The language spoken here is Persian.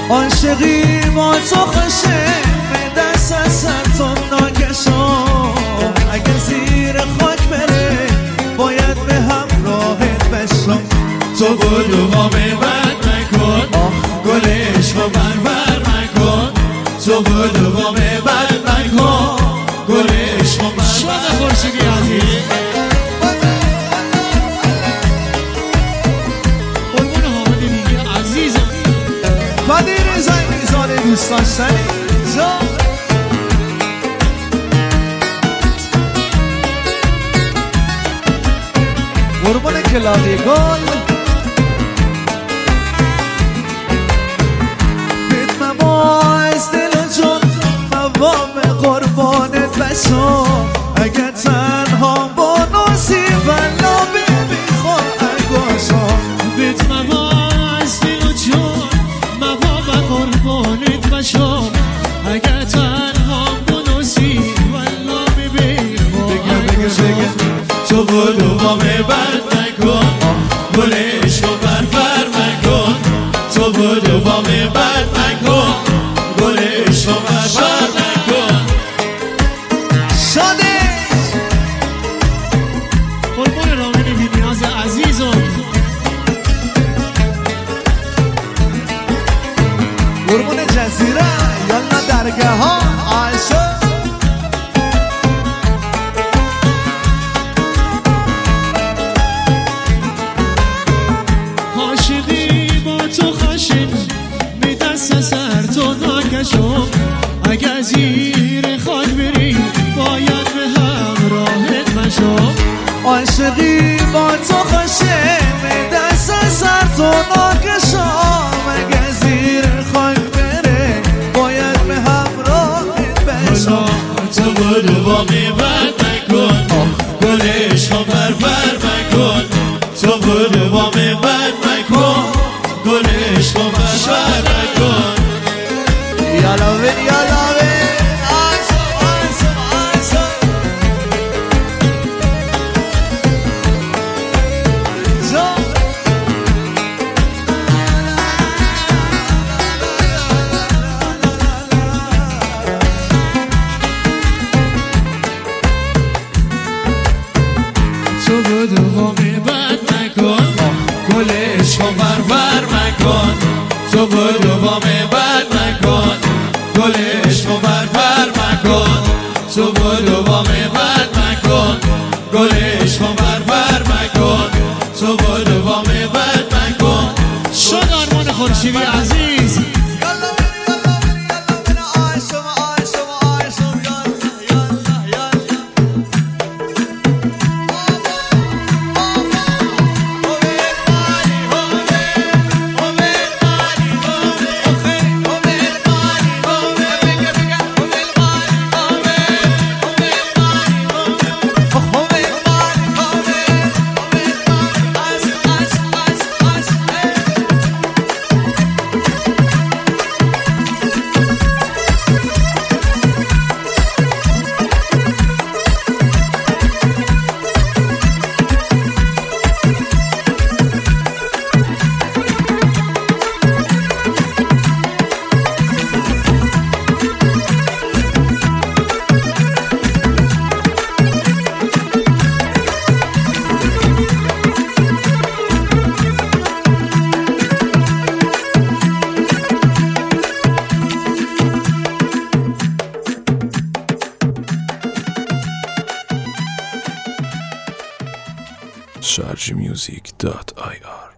عاشقی با تو خوشه به دست از سر تو ناکشم اگه زیر خاک بره باید به همراهت بشم تو بودو با بد نکن گل عشقو بربر نکن تو بودو با بد نکن گل عشقو بربر شاد خورشیدی عزیز قربون حامد دیگه عزیزم فدیر زنگ میزانه دوست داشتنی قربون کلاقی گل بیت مباعث دل و جون موام قربانت بشم اگر تنها بانوسی ولا بمیخواه اگاشم بیت مباعث دل و جون موام قربانت بشم اگر تنها بانوسی ولا بمیخواه اگاشم تو بودو با بد نکن گل عشقو بربر نکن تو بودو با بد نکن گل عشقو بربر نکن شادش قربون رامین بی نیاز عزیزم قربون جزیره یالا درگه ها عایشه اگه زیر خاک بری باید به همراهت بشم عاشقی با تو خوشه به دست سر تو ناکشم اگه زیر خاک بره باید به همراهت بشم تو بودو با بد نکن گل عشقو بربر نکن تو بودو با بد نکن گل عشقو بربر نکن یالا بین یالا بین آیسا تو بودو با بد نکن گل عشقو بربر نکن تو بودو با بد نکن گل عشقو بربر مکن تو بودو با بد نکن گل عشقو بربر مکن تو بودو با بد نکن شد آرمان خورشیدی عزیز sharjmusic.ir